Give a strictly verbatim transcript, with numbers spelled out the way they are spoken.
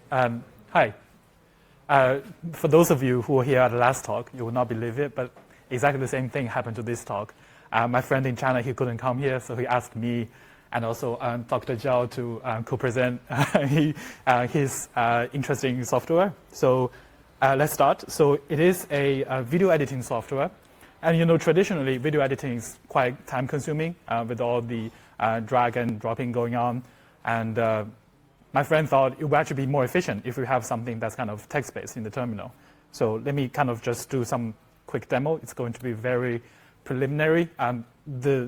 Um, hi. Uh, for those of you who were here at the last talk, you will not believe it, but exactly the same thing happened to this talk. Uh, my friend in China, he couldn't come here, so he asked me and also um, Doctor Zhao to um, co-present uh, he, uh, his uh, interesting software. So uh, let's start. So it is a, a video editing software. And you know, traditionally, video editing is quite time-consuming uh, with all the uh, drag and dropping going on. And uh, my friend thought it would actually be more efficient if we have something that's kind of text-based in the terminal. So let me kind of just do some quick demo. It's going to be very preliminary. Um, the